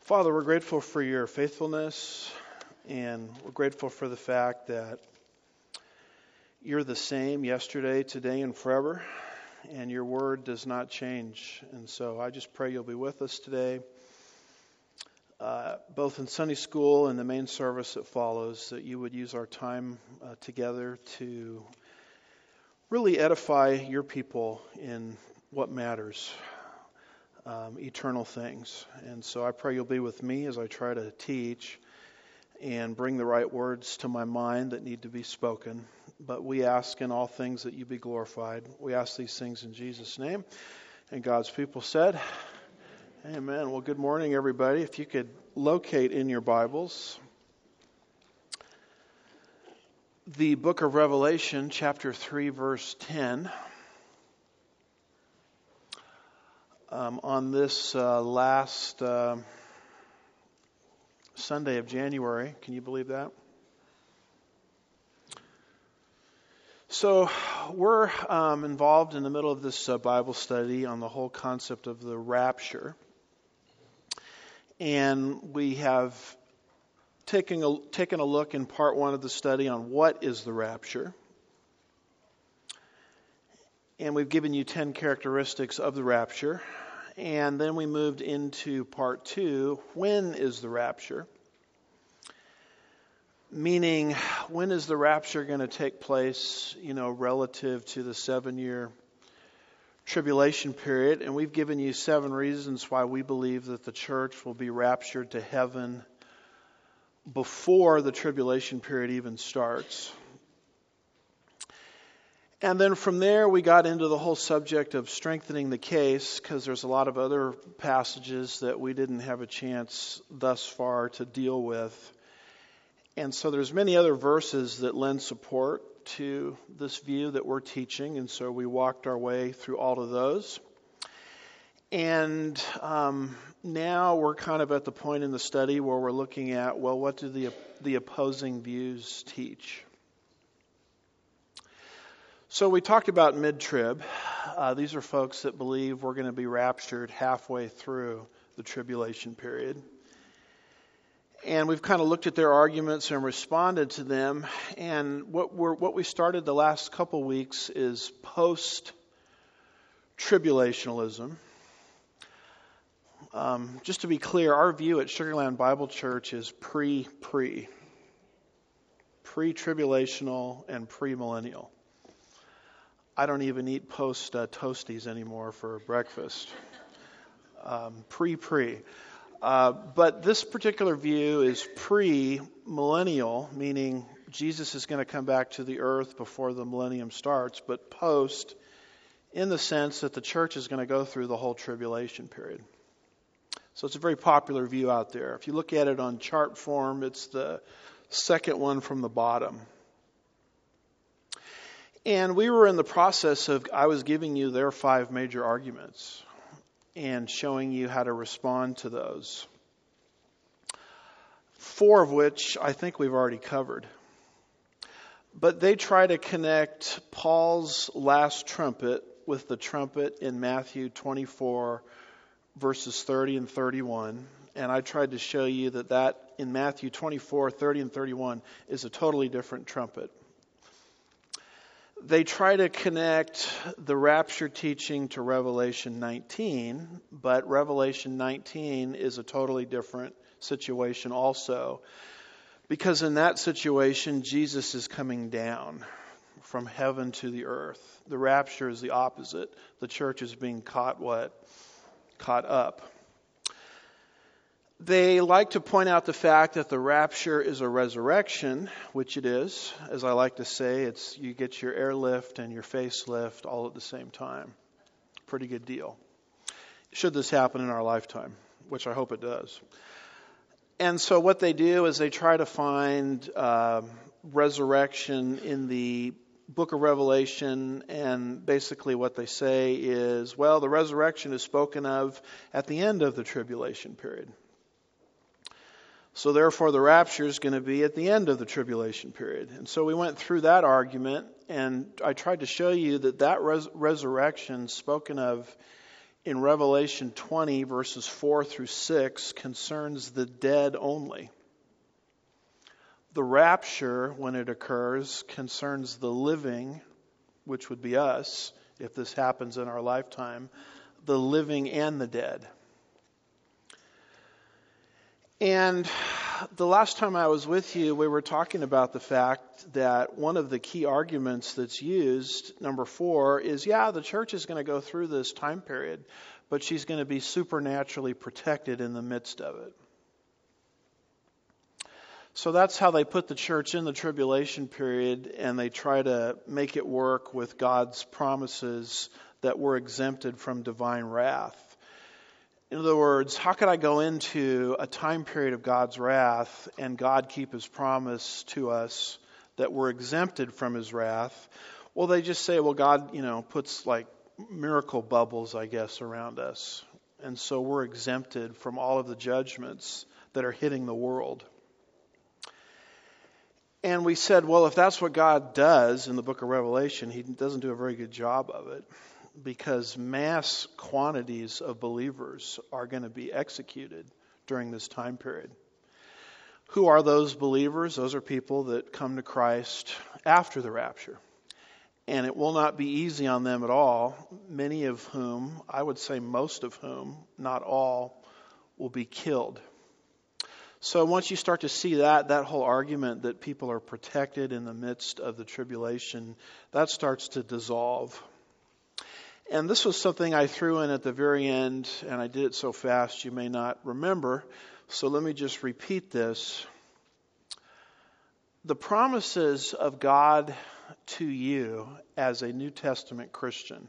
Father, we're grateful for your faithfulness, and we're grateful for the fact that you're the same yesterday, today, and forever, and your word does not change. And so I just pray you'll be with us today, both in Sunday school and the main service that follows, that you would use our time together to really edify your people in what matters. Eternal things. And so I pray you'll be with me as I try to teach and bring the right words to my mind that need to be spoken. But we ask in all things that you be glorified. We ask these things in Jesus' name. And God's people said, Amen. Well, good morning, everybody. If you could locate in your Bibles the book of Revelation, chapter 3, verse 10. On this last Sunday of January. Can you believe that? So we're involved in the middle of this Bible study on the whole concept of the rapture. And we have taken a look in part one of the study on what is the rapture. And we've given you 10 characteristics of the rapture. And then we moved into part two, when is the rapture? Meaning, when is the rapture going to take place, relative to the 7-year tribulation period? And we've given you 7 reasons why we believe that the church will be raptured to heaven before the tribulation period even starts. And then from there, we got into the whole subject of strengthening the case, because there's a lot of other passages that we didn't have a chance thus far to deal with. And so there's many other verses that lend support to this view that we're teaching. And so we walked our way through all of those. And now we're kind of at the point in the study where we're looking at, well, what do the opposing views teach? So we talked about mid-trib. These are folks that believe we're going to be raptured halfway through the tribulation period. And we've kind of looked at their arguments and responded to them. And what we started the last couple weeks is post-tribulationalism. Just to be clear, our view at Sugarland Bible Church is pre-tribulational and premillennial. I don't even eat toasties anymore for breakfast. Pre. But this particular view is pre-millennial, meaning Jesus is going to come back to the earth before the millennium starts, but post in the sense that the church is going to go through the whole tribulation period. So it's a very popular view out there. If you look at it on chart form, it's the second one from the bottom. And we were in the process of, I was giving you their 5 major arguments and showing you how to respond to those. 4 of which I think we've already covered. But they try to connect Paul's last trumpet with the trumpet in Matthew 24, verses 30 and 31. And I tried to show you that in Matthew 24, 30 and 31 is a totally different trumpet. They try to connect the rapture teaching to Revelation 19, but Revelation 19 is a totally different situation also. Because in that situation, Jesus is coming down from heaven to the earth. The rapture is the opposite. The church is being caught up. They like to point out the fact that the rapture is a resurrection, which it is. As I like to say, it's you get your airlift and your facelift all at the same time. Pretty good deal. Should this happen in our lifetime, which I hope it does. And so what they do is they try to find resurrection in the book of Revelation, and basically what they say is, well, the resurrection is spoken of at the end of the tribulation period. So therefore, the rapture is going to be at the end of the tribulation period. And so we went through that argument, and I tried to show you that resurrection spoken of in Revelation 20, verses 4 through 6, concerns the dead only. The rapture, when it occurs, concerns the living, which would be us, if this happens in our lifetime, the living and the dead. And the last time I was with you, we were talking about the fact that one of the key arguments that's used, number 4, is, the church is going to go through this time period, but she's going to be supernaturally protected in the midst of it. So that's how they put the church in the tribulation period, and they try to make it work with God's promises that we're exempted from divine wrath. In other words, how could I go into a time period of God's wrath and God keep his promise to us that we're exempted from his wrath? Well, they just say, God, puts like miracle bubbles, I guess, around us. And so we're exempted from all of the judgments that are hitting the world. And we said, if that's what God does in the book of Revelation, he doesn't do a very good job of it, because mass quantities of believers are going to be executed during this time period. Who are those believers? Those are people that come to Christ after the rapture. And it will not be easy on them at all, many of whom, I would say most of whom, not all, will be killed. So once you start to see that whole argument that people are protected in the midst of the tribulation, that starts to dissolve. And this was something I threw in at the very end, and I did it so fast you may not remember. So let me just repeat this. The promises of God to you as a New Testament Christian,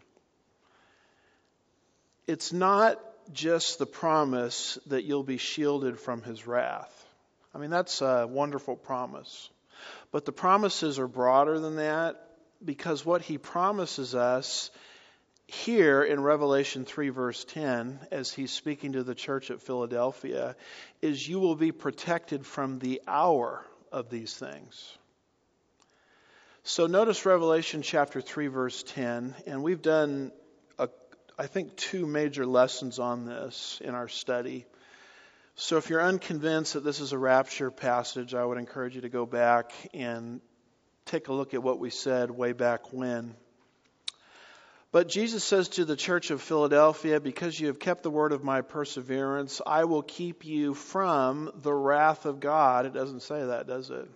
it's not just the promise that you'll be shielded from his wrath. I mean, that's a wonderful promise. But the promises are broader than that, because what he promises us here in Revelation 3 verse 10, as he's speaking to the church at Philadelphia, is you will be protected from the hour of these things. So notice Revelation chapter 3 verse 10, and we've done I think 2 major lessons on this in our study. So if you're unconvinced that this is a rapture passage, I would encourage you to go back and take a look at what we said way back when. But Jesus says to the church of Philadelphia, because you have kept the word of my perseverance, I will keep you from the wrath of God. It doesn't say that, does it?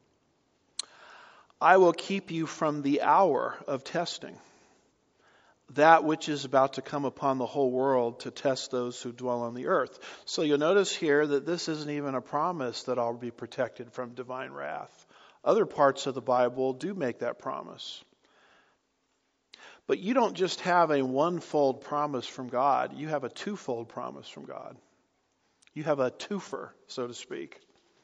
I will keep you from the hour of testing, that which is about to come upon the whole world to test those who dwell on the earth. So you'll notice here that this isn't even a promise that I'll be protected from divine wrath. Other parts of the Bible do make that promise. But you don't just have a one-fold promise from God. You have a two-fold promise from God. You have a twofer, so to speak.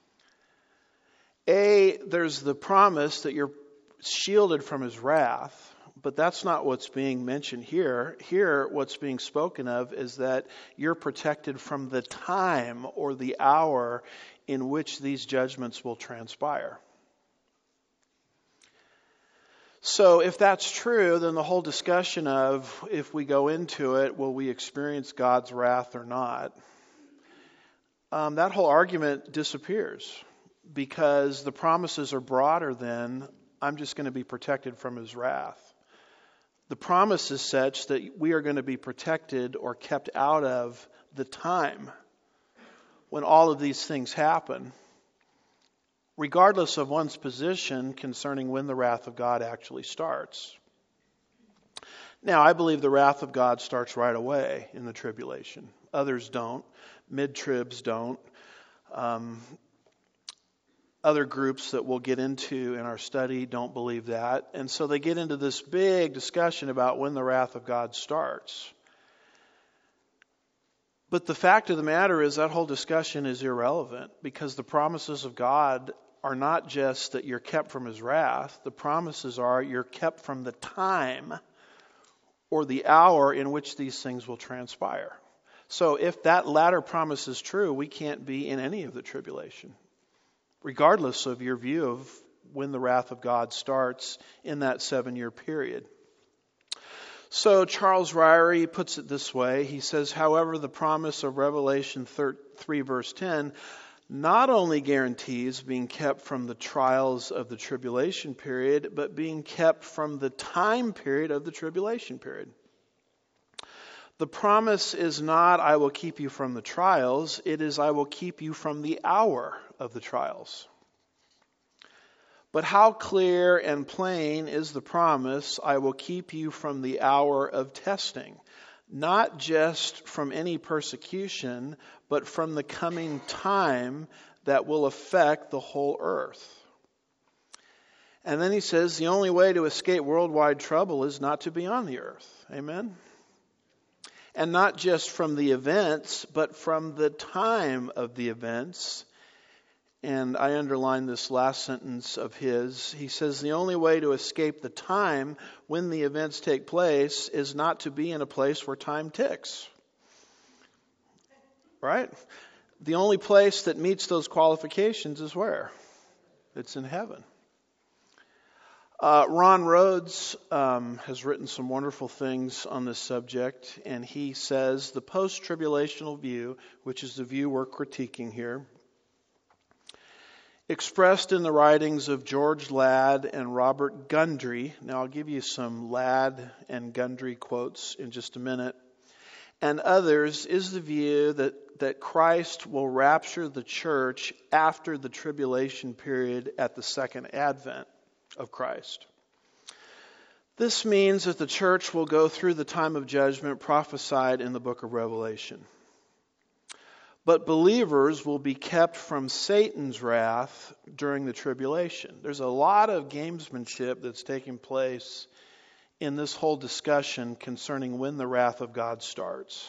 There's the promise that you're shielded from his wrath. But that's not what's being mentioned here. Here, what's being spoken of is that you're protected from the time or the hour in which these judgments will transpire. So if that's true, then the whole discussion of, if we go into it, will we experience God's wrath or not? That whole argument disappears, because the promises are broader than, I'm just going to be protected from his wrath. The promise is such that we are going to be protected or kept out of the time when all of these things happen, regardless of one's position concerning when the wrath of God actually starts. Now, I believe the wrath of God starts right away in the tribulation. Others don't. Mid-tribs don't. Other groups that we'll get into in our study don't believe that. And so they get into this big discussion about when the wrath of God starts. But the fact of the matter is that whole discussion is irrelevant, because the promises of God are not just that you're kept from his wrath. The promises are you're kept from the time or the hour in which these things will transpire. So if that latter promise is true, we can't be in any of the tribulation, regardless of your view of when the wrath of God starts in that 7-year period. So Charles Ryrie puts it this way. He says, however, the promise of Revelation 3 verse 10 not only guarantees being kept from the trials of the tribulation period, but being kept from the time period of the tribulation period. The promise is not, I will keep you from the trials. It is, I will keep you from the hour of the trials. But how clear and plain is the promise, I will keep you from the hour of testing, not just from any persecution, but from the coming time that will affect the whole earth. And then he says, the only way to escape worldwide trouble is not to be on the earth. Amen? And not just from the events, but from the time of the events. And I underline this last sentence of his. He says, the only way to escape the time when the events take place is not to be in a place where time ticks. Right? The only place that meets those qualifications is where? It's in heaven. Ron Rhodes has written some wonderful things on this subject, and he says the post-tribulational view, which is the view we're critiquing here, expressed in the writings of George Ladd and Robert Gundry. Now I'll give you some Ladd and Gundry quotes in just a minute. And others is the view that Christ will rapture the church after the tribulation period at the second advent of Christ. This means that the church will go through the time of judgment prophesied in the book of Revelation. But believers will be kept from Satan's wrath during the tribulation. There's a lot of gamesmanship that's taking place in this whole discussion concerning when the wrath of God starts.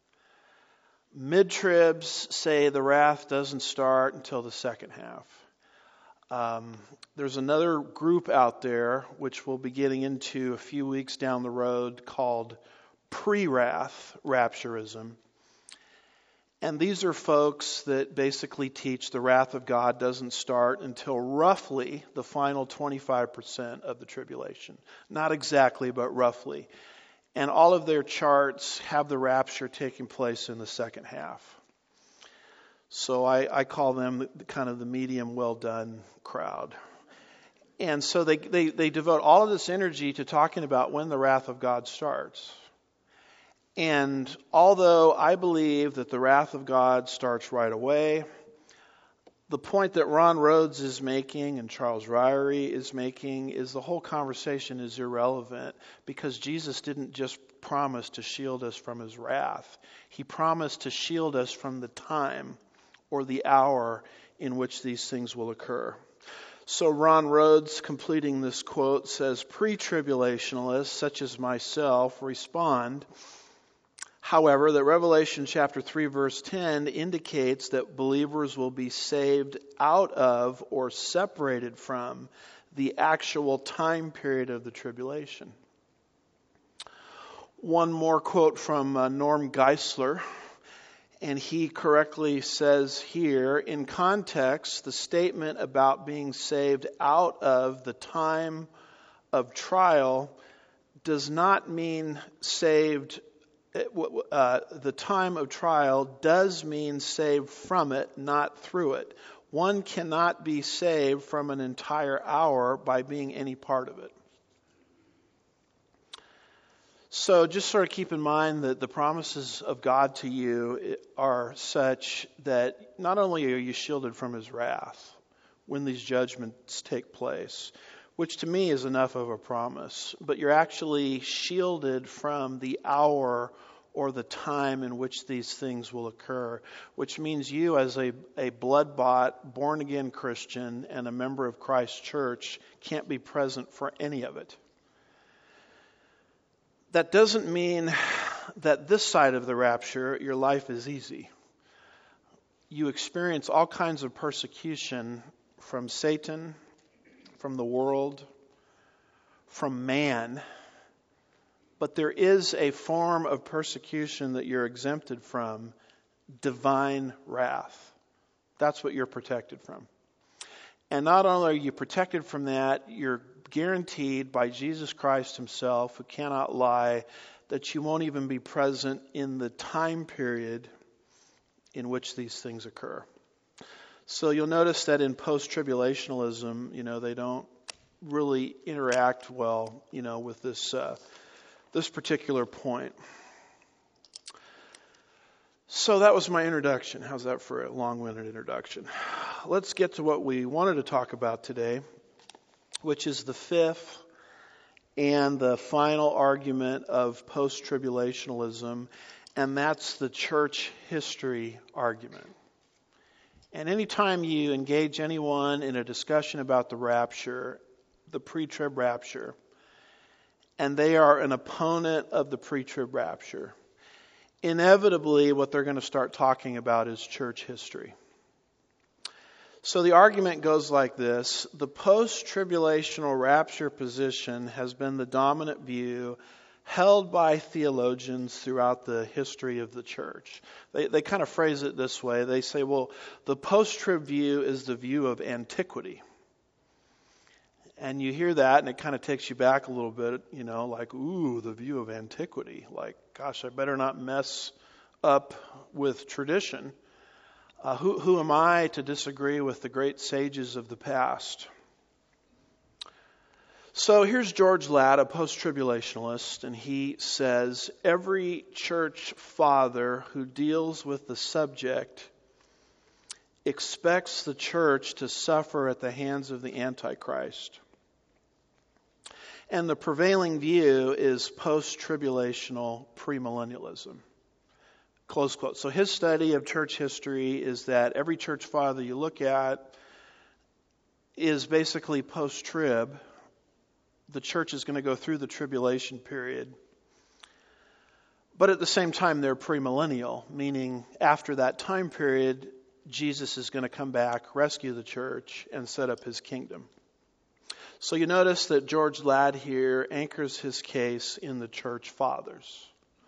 Mid-tribs say the wrath doesn't start until the second half. There's another group out there, which we'll be getting into a few weeks down the road, called pre-wrath rapturism. And these are folks that basically teach the wrath of God doesn't start until roughly the final 25% of the tribulation. Not exactly, but roughly. And all of their charts have the rapture taking place in the second half. So I call them kind of the medium well done crowd. And so they devote all of this energy to talking about when the wrath of God starts. And although I believe that the wrath of God starts right away, the point that Ron Rhodes is making and Charles Ryrie is making is the whole conversation is irrelevant because Jesus didn't just promise to shield us from his wrath. He promised to shield us from the time or the hour in which these things will occur. So Ron Rhodes, completing this quote, says, pre-tribulationalists such as myself respond, however, that Revelation chapter 3 verse 10 indicates that believers will be saved out of or separated from the actual time period of the tribulation. One more quote from Norm Geisler, and he correctly says here, in context, the statement about being saved out of the time of trial does not mean saved. The time of trial does mean saved from it, not through it. One cannot be saved from an entire hour by being any part of it. So just sort of keep in mind that the promises of God to you are such that not only are you shielded from his wrath when these judgments take place, which to me is enough of a promise, but you're actually shielded from the hour or the time in which these things will occur, which means you as a blood-bought, born-again Christian and a member of Christ's church can't be present for any of it. That doesn't mean that this side of the rapture, your life is easy. You experience all kinds of persecution from Satan, from the world, from man. But there is a form of persecution that you're exempted from, divine wrath. That's what you're protected from. And not only are you protected from that, you're guaranteed by Jesus Christ himself, who cannot lie, that you won't even be present in the time period in which these things occur. So you'll notice that in post-tribulationalism, they don't really interact well, with this particular point. So that was my introduction. How's that for a long-winded introduction? Let's get to what we wanted to talk about today, which is the fifth and the final argument of post-tribulationalism, and that's the church history argument. And anytime you engage anyone in a discussion about the rapture, the pre-trib rapture, and they are an opponent of the pre-trib rapture, inevitably what they're going to start talking about is church history. So the argument goes like this: the post-tribulational rapture position has been the dominant view held by theologians throughout the history of the church. They kind of phrase it this way. They say, well, the post-trib view is the view of antiquity. And you hear that, and it kind of takes you back a little bit, like, ooh, the view of antiquity. Like, gosh, I better not mess up with tradition. Who am I to disagree with the great sages of the past? So here's George Ladd, a post-tribulationalist, and he says, every church father who deals with the subject expects the church to suffer at the hands of the Antichrist. And the prevailing view is post-tribulational premillennialism. Close quote. So his study of church history is that every church father you look at is basically post-trib. The church is going to go through the tribulation period. But at the same time, they're premillennial, meaning after that time period, Jesus is going to come back, rescue the church, and set up his kingdom. So you notice that George Ladd here anchors his case in the church fathers.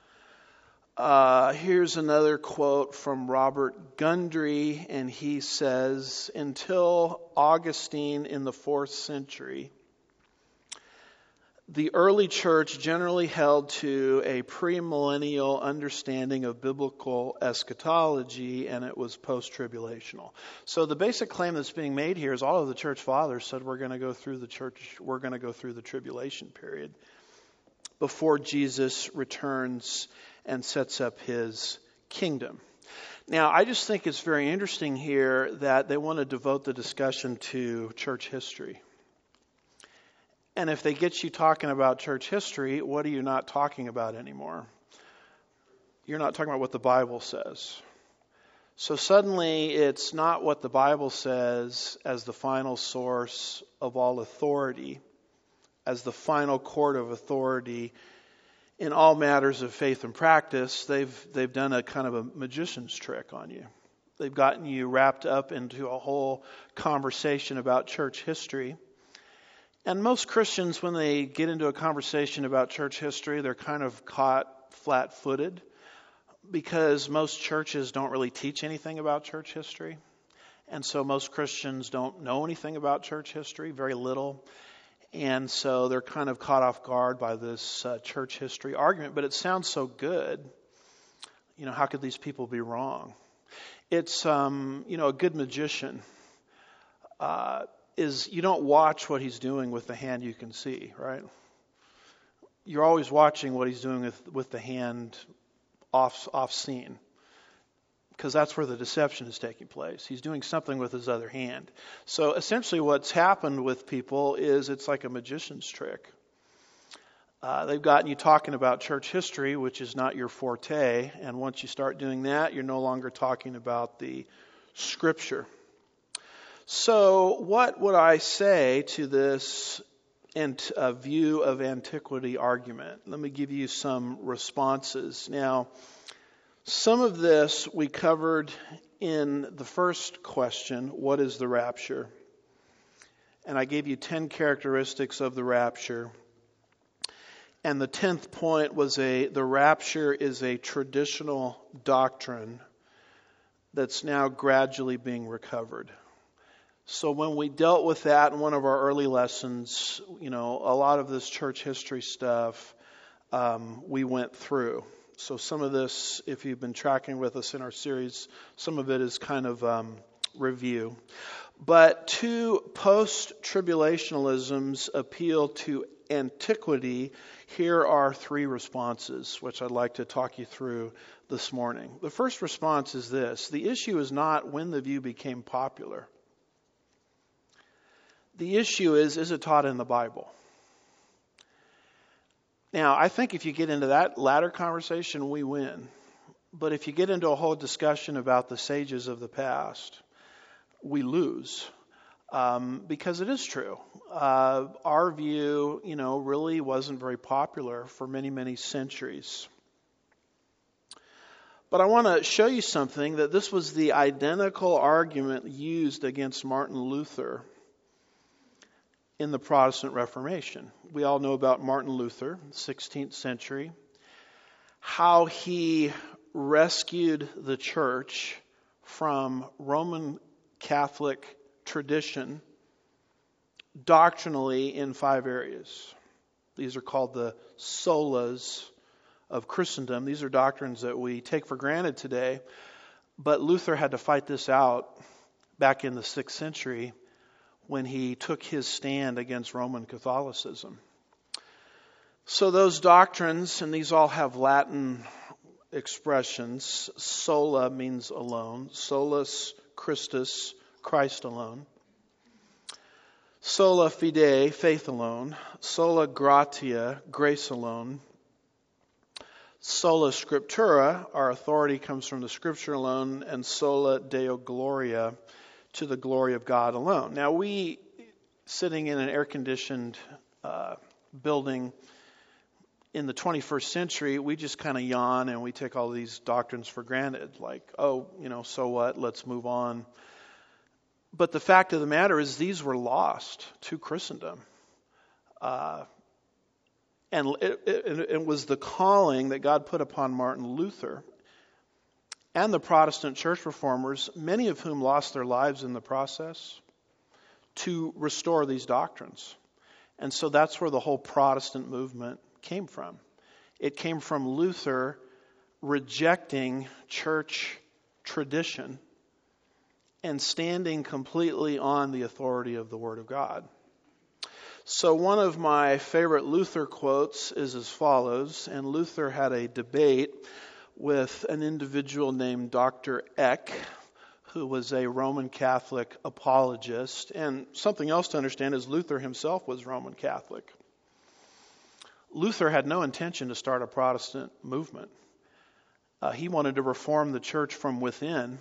Here's another quote from Robert Gundry, and he says, until Augustine in the 4th century, the early church generally held to a premillennial understanding of biblical eschatology, and it was post-tribulational. So the basic claim that's being made here is all of the church fathers said we're going to go through the tribulation period before Jesus returns and sets up his kingdom. Now, I just think it's very interesting here that they want to devote the discussion to church history. And if they get you talking about church history, what are you not talking about anymore? You're not talking about what the Bible says. So suddenly it's not what the Bible says as the final source of all authority, as the final court of authority in all matters of faith and practice. They've done a kind of a magician's trick on you. They've gotten you wrapped up into a whole conversation about church history. And most Christians, when they get into a conversation about church history, they're kind of caught flat-footed because most churches don't really teach anything about church history. And so most Christians don't know anything about church history, very little. And so they're kind of caught off guard by this church history argument. But it sounds so good. How could these people be wrong? It's, a good magician is you don't watch what he's doing with the hand you can see, right? You're always watching what he's doing with the hand off scene, because that's where the deception is taking place. He's doing something with his other hand. So essentially what's happened with people is it's like a magician's trick. They've gotten you talking about church history, which is not your forte, and once you start doing that, you're no longer talking about the Scripture. So what would I say to this view of antiquity argument? Let me give you some responses. Now, some of this we covered in the first question, what is the rapture? And I gave you 10 characteristics of the rapture. And the 10th point was the rapture is a traditional doctrine that's now gradually being recovered. So when we dealt with that in one of our early lessons, a lot of this church history stuff we went through. So some of this, if you've been tracking with us in our series, some of it is kind of review. But to post-tribulationalism's appeal to antiquity, here are three responses, which I'd like to talk you through this morning. The first response is this: the issue is not when the view became popular. The issue is it taught in the Bible? Now, I think if you get into that latter conversation, we win. But if you get into a whole discussion about the sages of the past, we lose. Because it is true. Our view, really wasn't very popular for many, many centuries. But I want to show you something, that this was the identical argument used against Martin Luther in the Protestant Reformation. We all know about Martin Luther, 16th century, how he rescued the church from Roman Catholic tradition doctrinally in 5 areas. These are called the solas of Christendom. These are doctrines that we take for granted today, but Luther had to fight this out back in the 6th century when he took his stand against Roman Catholicism. So those doctrines, and these all have Latin expressions. Sola means alone. Solus Christus, Christ alone. Sola fide, faith alone. Sola gratia, grace alone. Sola scriptura, our authority comes from the Scripture alone. And sola deo gloria, to the glory of God alone. Now we, sitting in an air-conditioned building in the 21st century, we just kind of yawn and we take all these doctrines for granted. Like, so what? Let's move on. But the fact of the matter is these were lost to Christendom. And it was the calling that God put upon Martin Luther and the Protestant church reformers, many of whom lost their lives in the process, to restore these doctrines. And so that's where the whole Protestant movement came from. It came from Luther rejecting church tradition and standing completely on the authority of the Word of God. So one of my favorite Luther quotes is as follows, and Luther had a debate with an individual named Dr. Eck, who was a Roman Catholic apologist. And something else to understand is Luther himself was Roman Catholic. Luther had no intention to start a Protestant movement. He wanted to reform the church from within.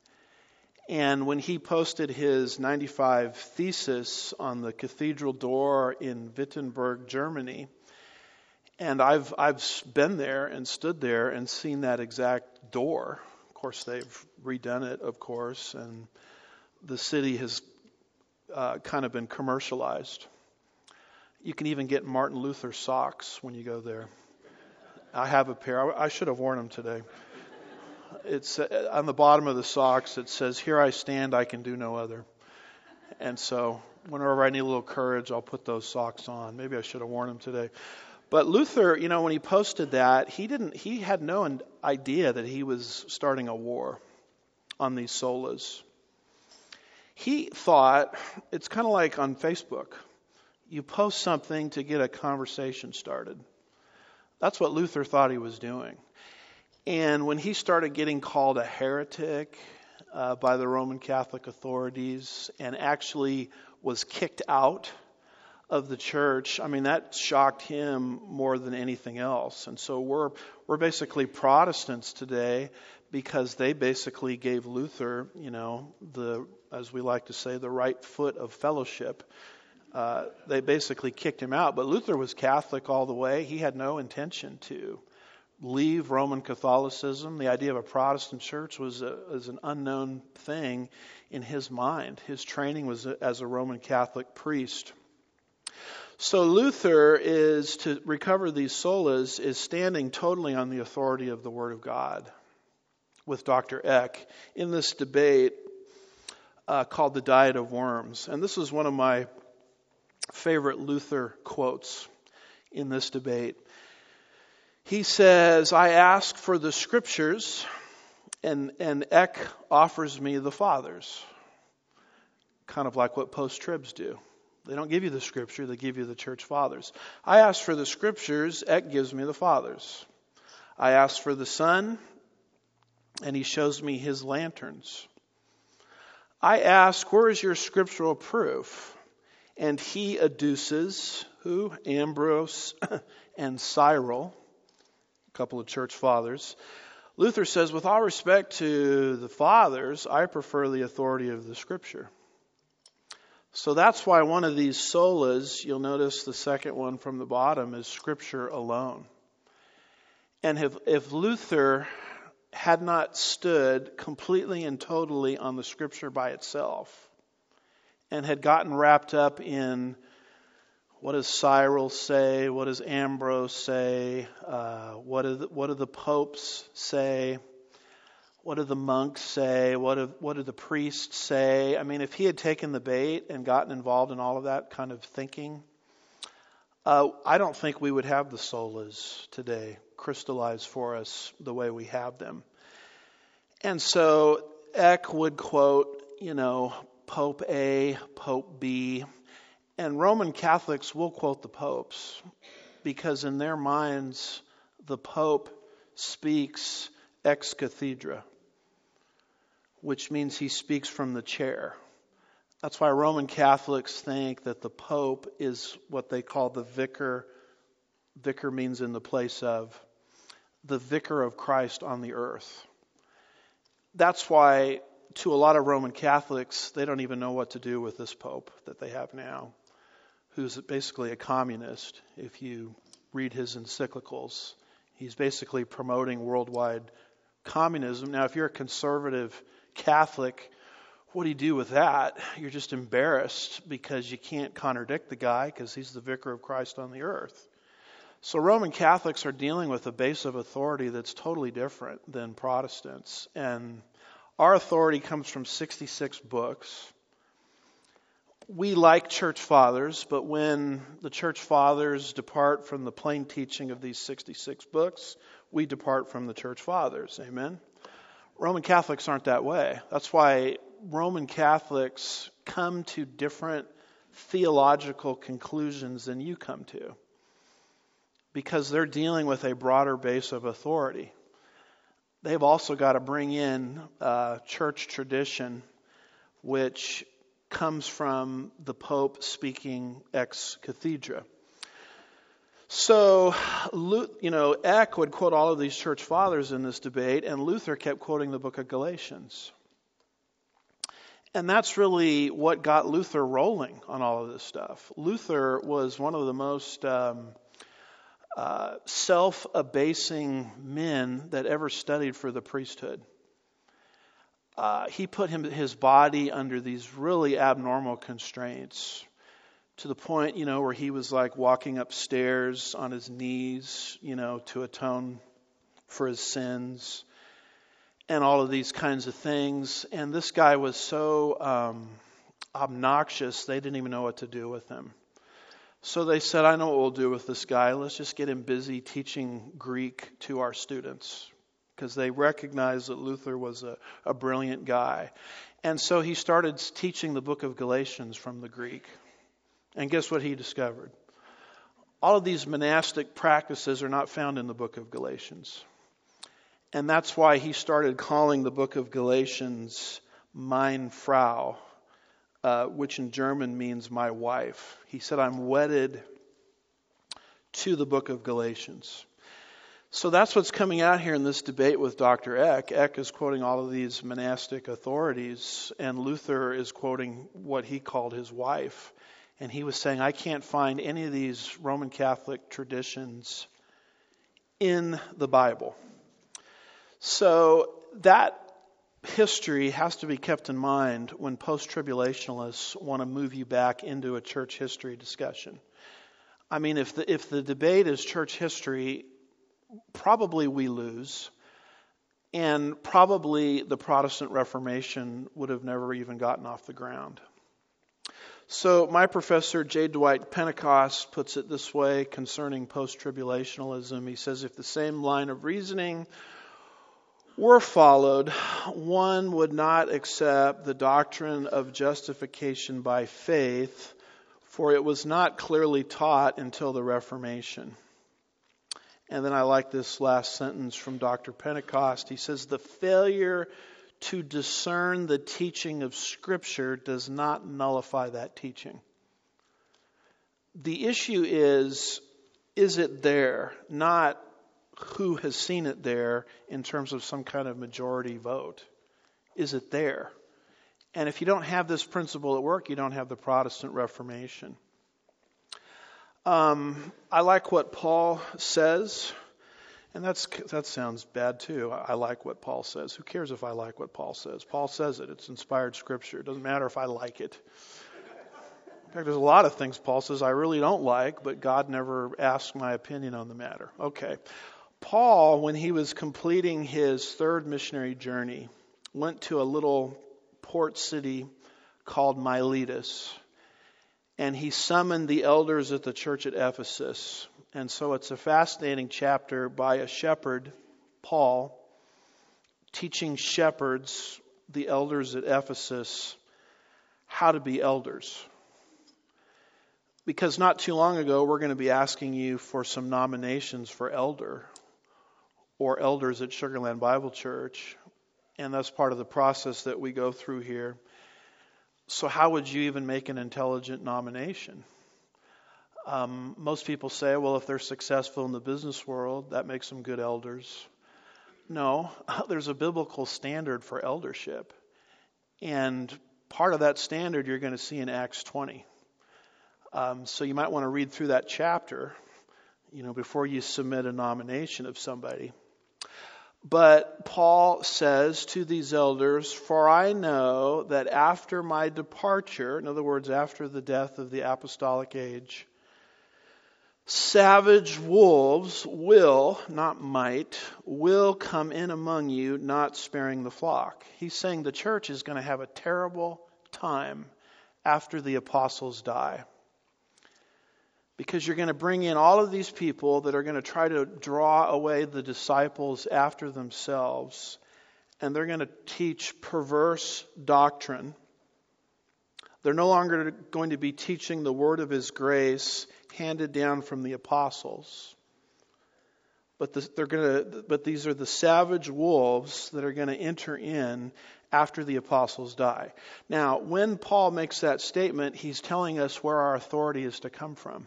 And when he posted his 95 thesis on the cathedral door in Wittenberg, Germany, and I've been there and stood there and seen that exact door. Of course, they've redone it, of course, and the city has kind of been commercialized. You can even get Martin Luther socks when you go there. I have a pair. I should have worn them today. It's on the bottom of the socks. It says, "Here I stand, I can do no other." And so whenever I need a little courage, I'll put those socks on. Maybe I should have worn them today. But Luther, when he posted that, he had no idea that he was starting a war on these solas. He thought, it's kind of like on Facebook. You post something to get a conversation started. That's what Luther thought he was doing. And when he started getting called a heretic by the Roman Catholic authorities and actually was kicked out of the church, that shocked him more than anything else. And so we're basically Protestants today because they basically gave Luther, as we like to say, the right foot of fellowship. They basically kicked him out. But Luther was Catholic all the way. He had no intention to leave Roman Catholicism. The idea of a Protestant church was an unknown thing in his mind. His training was as a Roman Catholic priest. So Luther is, to recover these solas, is standing totally on the authority of the Word of God with Dr. Eck in this debate. called The Diet of Worms. And this is one of my favorite Luther quotes in this debate. He says, I ask for the scriptures, and Eck offers me the fathers. Kind of like what post-tribs do. They don't give you the scripture, they give you the church fathers. I ask for the scriptures, Eck gives me the fathers. I ask for the Son, and he shows me his lanterns. I ask, where is your scriptural proof? And he adduces, who? Ambrose and Cyril, a couple of church fathers. Luther says, with all respect to the fathers, I prefer the authority of the scripture. So that's why one of these solas, you'll notice the second one from the bottom, is scripture alone. And if Luther had not stood completely and totally on the scripture by itself and had gotten wrapped up in what does Cyril say, what does Ambrose say, what do the popes say, what do the monks say, what do the priests say? I mean, if he had taken the bait and gotten involved in all of that kind of thinking, I don't think we would have the solas today crystallized for us the way we have them. And so Eck would quote, Pope A, Pope B, and Roman Catholics will quote the popes because in their minds the Pope speaks ex cathedra, which means he speaks from the chair. That's why Roman Catholics think that the Pope is what they call the vicar. Vicar means in the place of. The vicar of Christ on the earth. That's why, to a lot of Roman Catholics, they don't even know what to do with this Pope that they have now, who's basically a communist. If you read his encyclicals, he's basically promoting worldwide communism. Now, if you're a conservative Catholic, what do you do with that? You're just embarrassed because you can't contradict the guy because he's the vicar of Christ on the earth. So Roman Catholics are dealing with a base of authority that's totally different than Protestants. And our authority comes from 66 books. We like church fathers, but when the church fathers depart from the plain teaching of these 66 books, we depart from the church fathers. Amen? Roman Catholics aren't that way. That's why Roman Catholics come to different theological conclusions than you come to. Because they're dealing with a broader base of authority. They've also got to bring in church tradition, which comes from the Pope speaking ex cathedra. So, Eck would quote all of these church fathers in this debate, and Luther kept quoting the book of Galatians. And that's really what got Luther rolling on all of this stuff. Luther was one of the most self-abasing men that ever studied for the priesthood. He put his body under these really abnormal constraints to the point, where he was like walking upstairs on his knees, to atone for his sins and all of these kinds of things. And this guy was so obnoxious, they didn't even know what to do with him. So they said, I know what we'll do with this guy. Let's just get him busy teaching Greek to our students. Because they recognized that Luther was a brilliant guy. And so he started teaching the book of Galatians from the Greek. And guess what he discovered? All of these monastic practices are not found in the book of Galatians. And that's why he started calling the book of Galatians Meine Frau, which in German means my wife. He said, I'm wedded to the book of Galatians. So that's what's coming out here in this debate with Dr. Eck. Eck is quoting all of these monastic authorities, and Luther is quoting what he called his wife. And he was saying, I can't find any of these Roman Catholic traditions in the Bible. So that history has to be kept in mind when post-tribulationalists want to move you back into a church history discussion. I mean, if the debate is church history, probably we lose. And probably the Protestant Reformation would have never even gotten off the ground. So my professor, J. Dwight Pentecost, puts it this way concerning post-tribulationalism. He says, if the same line of reasoning were followed, one would not accept the doctrine of justification by faith, for it was not clearly taught until the Reformation. And then I like this last sentence from Dr. Pentecost. He says, the failure to discern the teaching of Scripture does not nullify that teaching. The issue is it there? Not who has seen it there in terms of some kind of majority vote. Is it there? And if you don't have this principle at work, you don't have the Protestant Reformation. I like what Paul says, and that sounds bad too. I like what Paul says. Who cares if I like what Paul says? Paul says it. It's inspired Scripture. It doesn't matter if I like it. In fact, there's a lot of things Paul says I really don't like, but God never asked my opinion on the matter. Okay. Paul, when he was completing his third missionary journey, went to a little port city called Miletus. And he summoned the elders at the church at Ephesus. And so it's a fascinating chapter by a shepherd, Paul, teaching shepherds, the elders at Ephesus, how to be elders. Because not too long ago, we're going to be asking you for some nominations for elder or elders at Sugarland Bible Church. And that's part of the process that we go through here. So how would you even make an intelligent nomination? Most people say, well, if they're successful in the business world, that makes them good elders. No, there's a biblical standard for eldership. And part of that standard you're going to see in Acts 20. So you might want to read through that chapter, before you submit a nomination of somebody. But Paul says to these elders, for I know that after my departure, in other words, after the death of the apostolic age, savage wolves will, not might, will come in among you, not sparing the flock. He's saying the church is going to have a terrible time after the apostles die. Because you're going to bring in all of these people that are going to try to draw away the disciples after themselves. And they're going to teach perverse doctrine. They're no longer going to be teaching the word of His grace handed down from the apostles. But these are the savage wolves that are going to enter in after the apostles die. Now, when Paul makes that statement, he's telling us where our authority is to come from.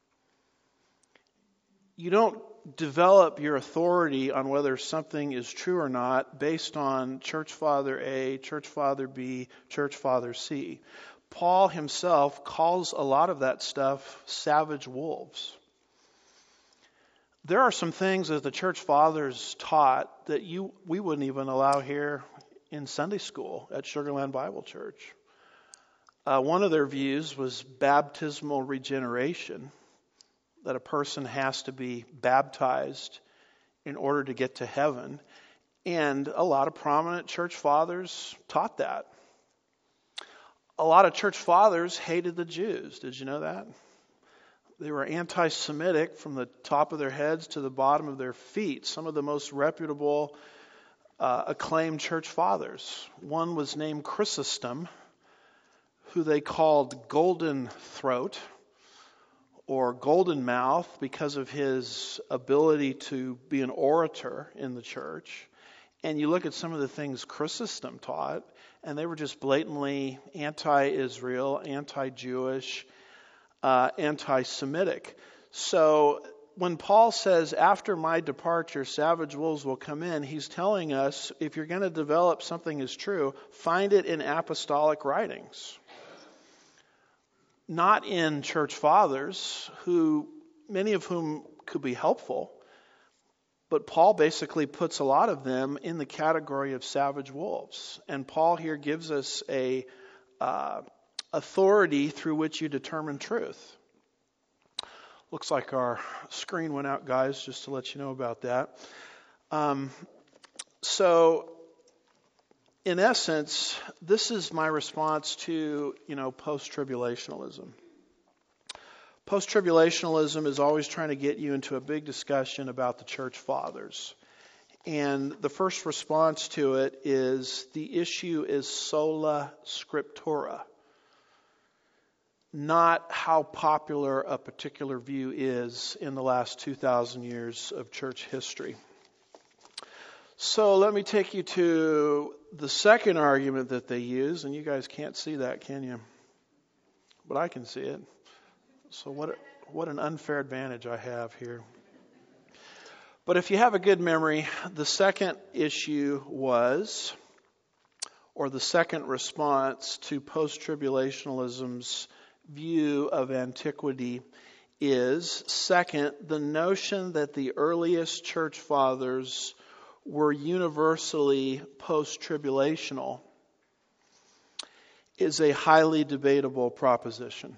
You don't develop your authority on whether something is true or not based on Church Father A, Church Father B, Church Father C. Paul himself calls a lot of that stuff savage wolves. There are some things that the Church Fathers taught that we wouldn't even allow here in Sunday school at Sugarland Bible Church. One of their views was baptismal regeneration. That a person has to be baptized in order to get to heaven. And a lot of prominent church fathers taught that. A lot of church fathers hated the Jews. Did you know that? They were anti-Semitic from the top of their heads to the bottom of their feet. Some of the most reputable, acclaimed church fathers. One was named Chrysostom, who they called Golden Throat, or Golden Mouth, because of his ability to be an orator in the church. And you look at some of the things Chrysostom taught, and they were just blatantly anti-Israel, anti-Jewish, anti-Semitic. So when Paul says, after my departure, savage wolves will come in, he's telling us, if you're going to develop something as true, find it in apostolic writings. Not in church fathers, many of whom could be helpful, but Paul basically puts a lot of them in the category of savage wolves. And Paul here gives us a authority through which you determine truth. Looks like our screen went out, guys, just to let you know about that. So, in essence, this is my response to, post-tribulationalism. Post-tribulationalism is always trying to get you into a big discussion about the church fathers. And the first response to it is the issue is sola scriptura, not how popular a particular view is in the last 2,000 years of church history. So let me take you to the second argument that they use, and you guys can't see that, can you? But I can see it. So what an unfair advantage I have here. But if you have a good memory, the second issue was, or the second response to post-tribulationalism's view of antiquity is, second, the notion that the earliest church fathers were universally post-tribulational is a highly debatable proposition.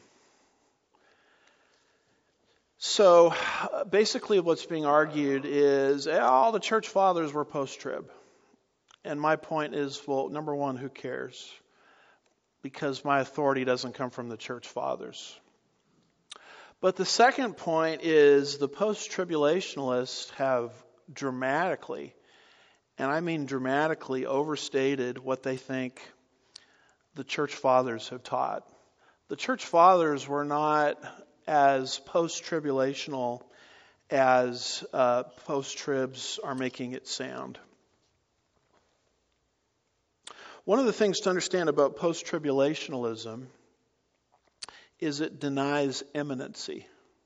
So basically what's being argued is all the church fathers were post-trib. And my point is, well, number one, who cares? Because my authority doesn't come from the church fathers. But the second point is the post-tribulationists have dramatically, and I mean dramatically, overstated what they think the church fathers have taught. The church fathers were not as post-tribulational as post-tribs are making it sound. One of the things to understand about post-tribulationalism is it denies imminency.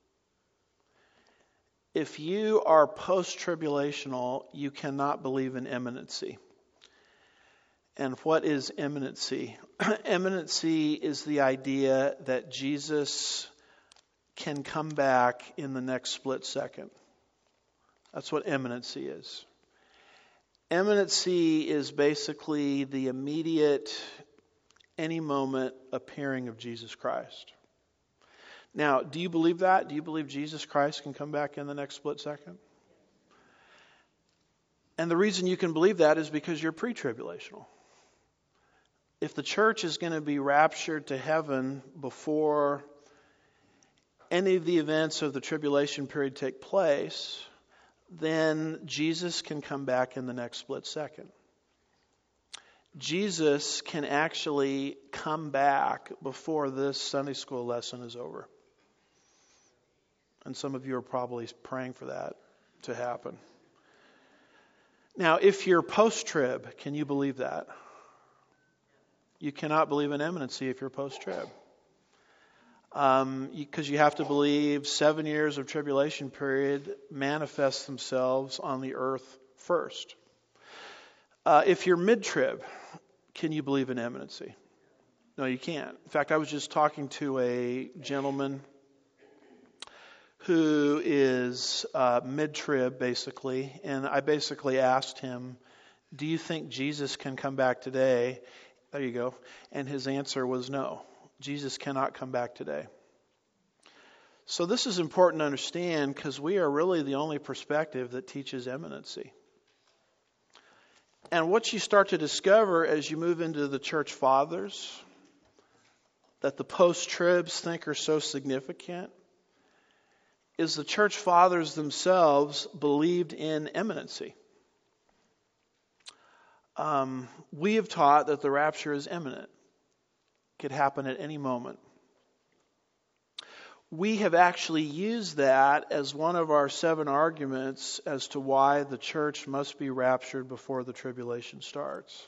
If you are post-tribulational, you cannot believe in imminency. And what is imminency? Imminency is the idea that Jesus can come back in the next split second. That's what imminency is. Imminency is basically the immediate, any moment appearing of Jesus Christ. Now, do you believe that? Do you believe Jesus Christ can come back in the next split second? And the reason you can believe that is because you're pre-tribulational. If the church is going to be raptured to heaven before any of the events of the tribulation period take place, then Jesus can come back in the next split second. Jesus can actually come back before this Sunday school lesson is over. And some of you are probably praying for that to happen. Now, if you're post-trib, can you believe that? You cannot believe in imminency if you're post-trib. Because you have to believe 7 years of tribulation period manifest themselves on the earth first. If you're mid-trib, can you believe in imminency? No, you can't. In fact, I was just talking to a gentleman who is mid-trib, basically, and I basically asked him, do you think Jesus can come back today? There you go. And his answer was no. Jesus cannot come back today. So this is important to understand because we are really the only perspective that teaches imminency. And what you start to discover as you move into the church fathers that the post-tribs think are so significant is the church fathers themselves believed in imminency. We have taught that the rapture is imminent. It could happen at any moment. We have actually used that as one of our 7 arguments as to why the church must be raptured before the tribulation starts.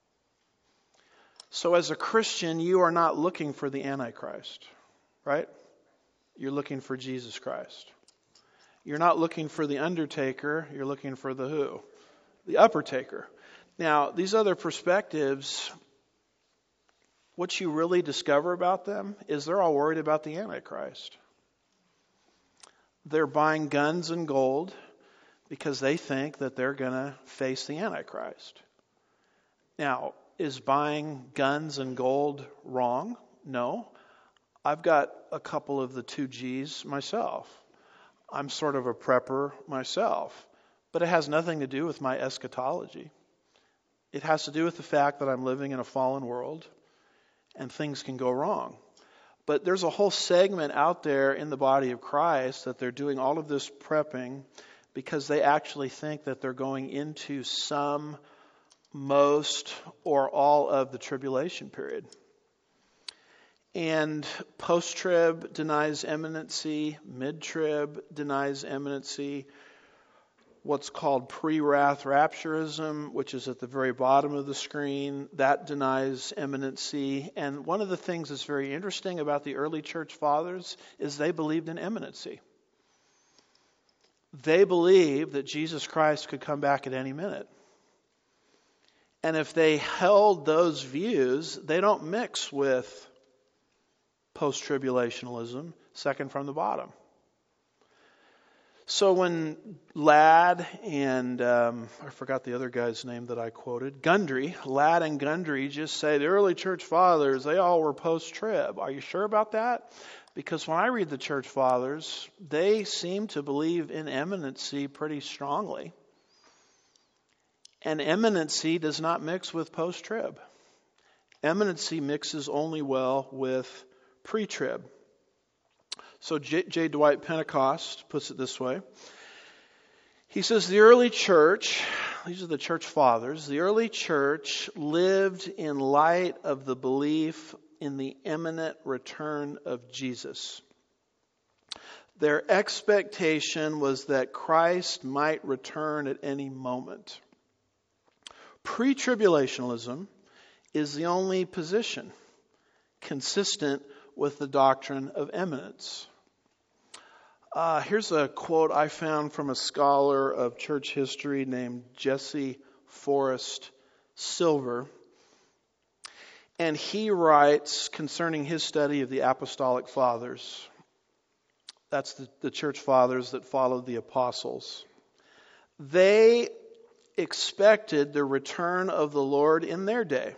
So as a Christian, you are not looking for the Antichrist, right? You're looking for Jesus Christ. You're not looking for the undertaker, you're looking for the who? The upper taker. Now, these other perspectives, what you really discover about them is they're all worried about the Antichrist. They're buying guns and gold because they think that they're going to face the Antichrist. Now, is buying guns and gold wrong? No. I've got a couple of the 2 Gs myself. I'm sort of a prepper myself. but it has nothing to do with my eschatology. It has to do with the fact that I'm living in a fallen world and things can go wrong. But there's a whole segment out there in the body of Christ that they're doing all of this prepping because they actually think that they're going into some, most, or all of the tribulation period. And post-trib denies imminency, mid-trib denies imminency. What's called pre-wrath rapturism, which is at the very bottom of the screen, that denies imminency. And one of the things that's very interesting about the early church fathers is they believed in imminency. They believed that Jesus Christ could come back at any minute. And if they held those views, they don't mix with post-tribulationalism, second from the bottom. So when Ladd and, I forgot the other guy's name that I quoted, Gundry, Ladd and Gundry just say the early church fathers, they all were post-trib. Are you sure about that? Because when I read the church fathers, they seem to believe in imminency pretty strongly. And imminency does not mix with post-trib. Imminency mixes only well with pre-trib. So J. Dwight Pentecost puts it this way. He says the early church, these are the church fathers, the early church lived in light of the belief in the imminent return of Jesus. Their expectation was that Christ might return at any moment. Pre-tribulationalism is the only position consistent with the doctrine of imminence. Here's a quote I found from a scholar of church history named Jesse Forrest Silver. And he writes concerning his study of the apostolic fathers. That's the church fathers that followed the apostles. They expected the return of the Lord in their day.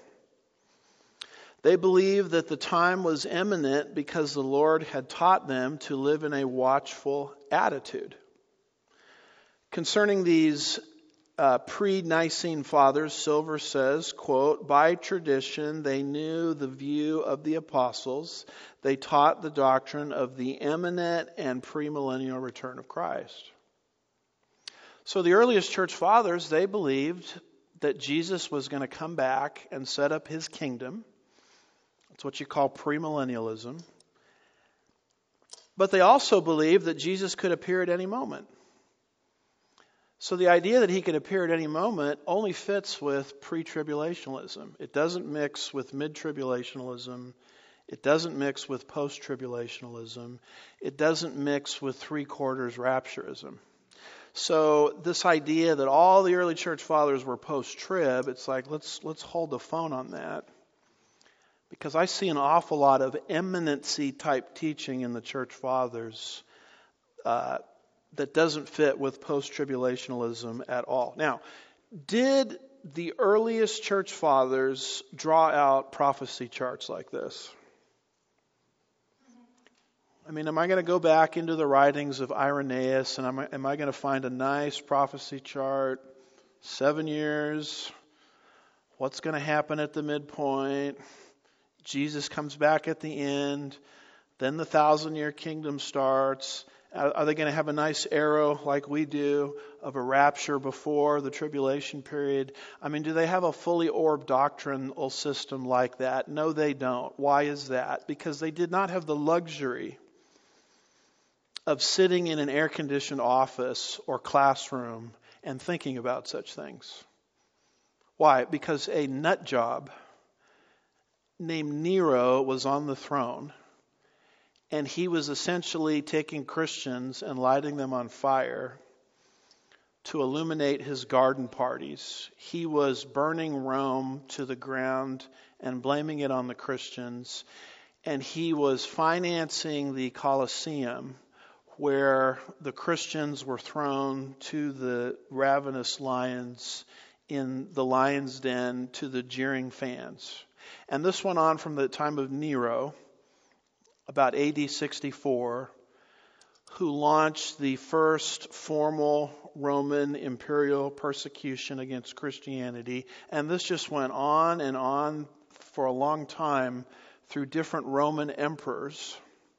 They believed that the time was imminent because the Lord had taught them to live in a watchful attitude. Concerning these pre-Nicene fathers, Silver says, quote, by tradition they knew the view of the apostles. They taught the doctrine of the imminent and premillennial return of Christ. So the earliest church fathers, they believed that Jesus was going to come back and set up his kingdom. It's what you call premillennialism. But they also believed that Jesus could appear at any moment. So the idea that he could appear at any moment only fits with pre-tribulationalism. It doesn't mix with mid-tribulationalism. It doesn't mix with post-tribulationalism. It doesn't mix with three-quarters rapturism. So this idea that all the early church fathers were post-trib, it's like, let's hold the phone on that. Because I see an awful lot of imminency type teaching in the church fathers that doesn't fit with post-tribulationalism at all. Now, did the earliest church fathers draw out prophecy charts like this? I mean, am I going to go back into the writings of Irenaeus and am I going to find a nice prophecy chart? 7 years. What's going to happen at the midpoint? Jesus comes back at the end. Then the 1,000-year kingdom starts. Are they going to have a nice arrow like we do of a rapture before the tribulation period? I mean, do they have a fully orbed doctrinal system like that? No, they don't. Why is that? Because they did not have the luxury of sitting in an air-conditioned office or classroom and thinking about such things. Why? Because a nut job named Nero was on the throne, and he was essentially taking Christians and lighting them on fire to illuminate his garden parties. He was burning Rome to the ground and blaming it on the Christians, and he was financing the Colosseum, where the Christians were thrown to the ravenous lions in the lion's den to the jeering fans. And this went on from the time of Nero, about AD 64, who launched the first formal Roman imperial persecution against Christianity. And this just went on and on for a long time through different Roman emperors,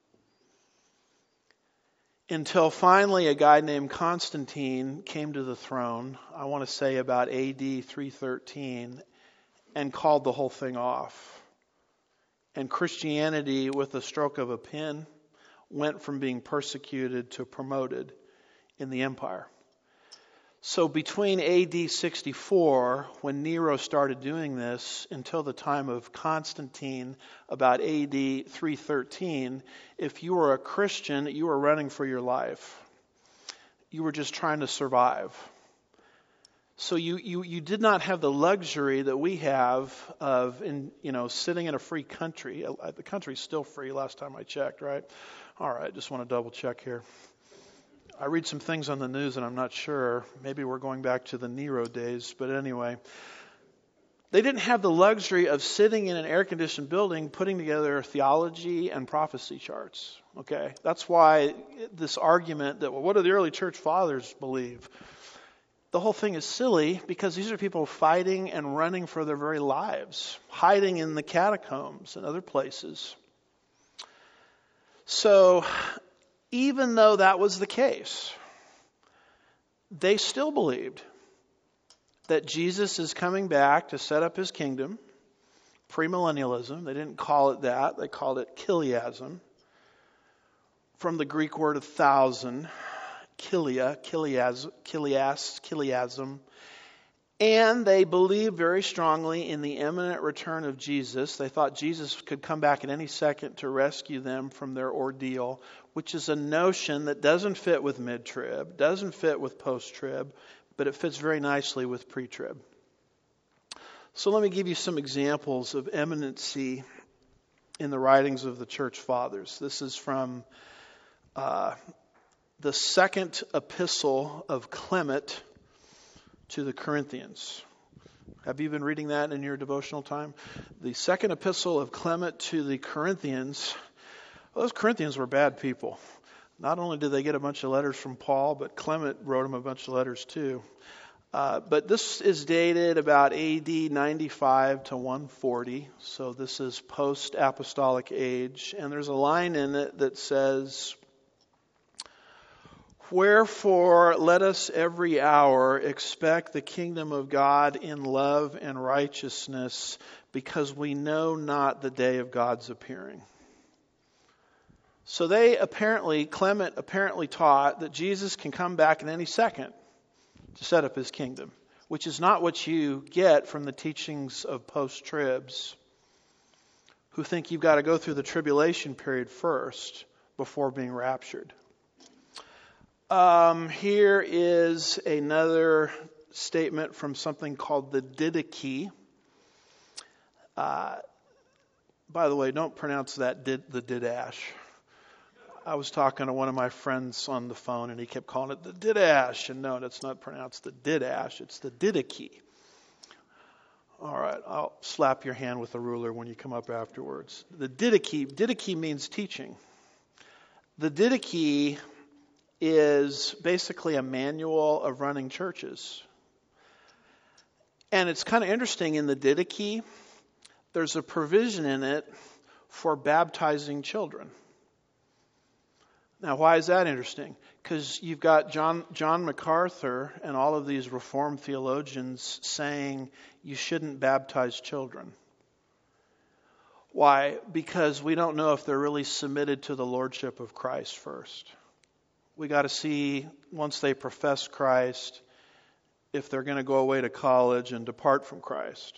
until finally a guy named Constantine came to the throne, I want to say about AD 313, and called the whole thing off. And Christianity, with a stroke of a pen, went from being persecuted to promoted in the empire. So between AD 64, when Nero started doing this, until the time of Constantine, about AD 313, if you were a Christian, you were running for your life. You were just trying to survive. So you did not have the luxury that we have of sitting in a free country. The country's still free last time I checked, right? All right, just want to double check here. I read some things on the news and I'm not sure. Maybe we're going back to the Nero days. But anyway, they didn't have the luxury of sitting in an air-conditioned building putting together theology and prophecy charts. Okay, that's why this argument that, well, what do the early church fathers believe? The whole thing is silly because these are people fighting and running for their very lives, hiding in the catacombs and other places. So, even though that was the case, they still believed that Jesus is coming back to set up his kingdom, premillennialism. They didn't call it that. They called it chiliasm, from the Greek word 1,000, chiliasm. And they believed very strongly in the imminent return of Jesus. They thought Jesus could come back at any second to rescue them from their ordeal, which is a notion that doesn't fit with mid-trib, doesn't fit with post-trib, but it fits very nicely with pre-trib. So let me give you some examples of imminency in the writings of the church fathers. This is from the second epistle of Clement to the Corinthians. Have you been reading that in your devotional time? The second epistle of Clement to the Corinthians. Well, those Corinthians were bad people. Not only did they get a bunch of letters from Paul, but Clement wrote them a bunch of letters too. But this is dated about AD 95 to 140. So this is post-apostolic age. And there's a line in it that says, "Wherefore let us every hour expect the kingdom of God in love and righteousness, because we know not the day of God's appearing." So Clement apparently taught that Jesus can come back in any second to set up his kingdom, which is not what you get from the teachings of post-tribs, who think you've got to go through the tribulation period first before being raptured. Here is another statement from something called the Didache. By the way, don't pronounce that the Didache. I was talking to one of my friends on the phone and he kept calling it the Didache. And no, that's not pronounced the Didache, it's the Didache. All right, I'll slap your hand with a ruler when you come up afterwards. The Didache means teaching. The Didache is basically a manual of running churches. And it's kind of interesting, in the Didache, there's a provision in it for baptizing children. Now, why is that interesting? Because you've got John MacArthur and all of these Reformed theologians saying you shouldn't baptize children. Why? Because we don't know if they're really submitted to the lordship of Christ first. We got to see, once they profess Christ, if they're going to go away to college and depart from Christ.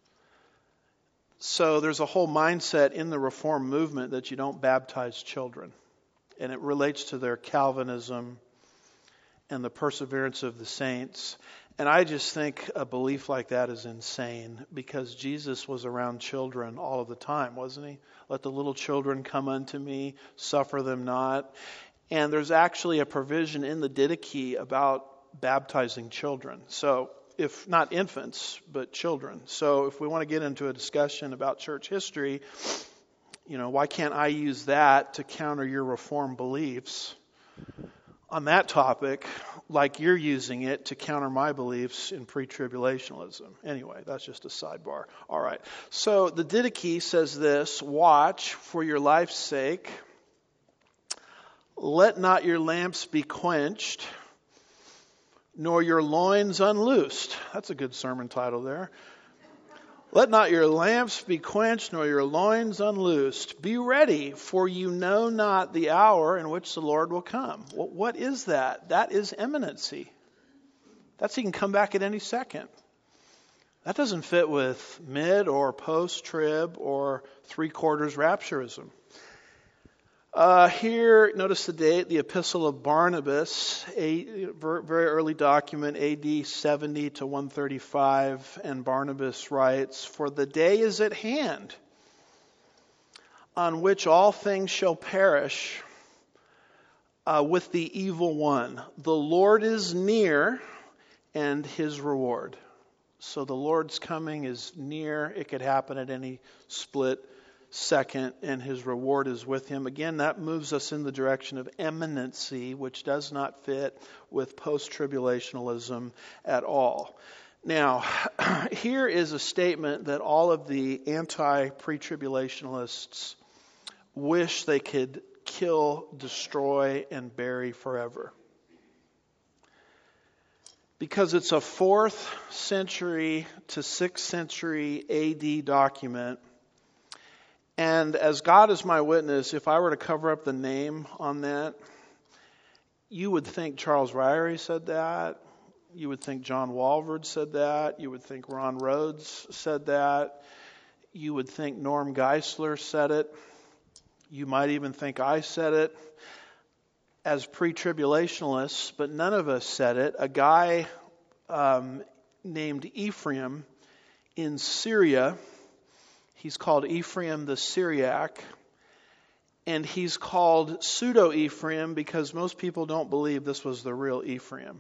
So there's a whole mindset in the Reformed movement that you don't baptize children. And it relates to their Calvinism and the perseverance of the saints. And I just think a belief like that is insane, because Jesus was around children all of the time, wasn't he? Let the little children come unto me, suffer them not. And there's actually a provision in the Didache about baptizing children. So, if not infants, but children. So if we want to get into a discussion about church history, why can't I use that to counter your Reformed beliefs on that topic like you're using it to counter my beliefs in pre-tribulationalism. Anyway, that's just a sidebar. All right. So the Didache says this: watch for your life's sake. Let not your lamps be quenched, nor your loins unloosed. That's a good sermon title there. Let not your lamps be quenched, nor your loins unloosed. Be ready, for you know not the hour in which the Lord will come. What is that? That is imminency. That's he can come back at any second. That doesn't fit with mid or post-trib or three-quarters rapturism. Here, notice the date, the Epistle of Barnabas, a very early document, AD 70 to 135, and Barnabas writes, "For the day is at hand, on which all things shall perish with the evil one. The Lord is near, and his reward." So the Lord's coming is near. It could happen at any split second, and his reward is with him. Again, that moves us in the direction of imminency, which does not fit with post-tribulationalism at all. Now, here is a statement that all of the anti-pre-tribulationists wish they could kill, destroy, and bury forever. Because it's a 4th century to 6th century AD document. And as God is my witness, if I were to cover up the name on that, you would think Charles Ryrie said that. You would think John Walvoord said that. You would think Ron Rhodes said that. You would think Norm Geisler said it. You might even think I said it as pre-tribulationalists, but none of us said it. A guy named Ephraim in Syria, he's called Ephraim the Syriac, and he's called Pseudo-Ephraim because most people don't believe this was the real Ephraim.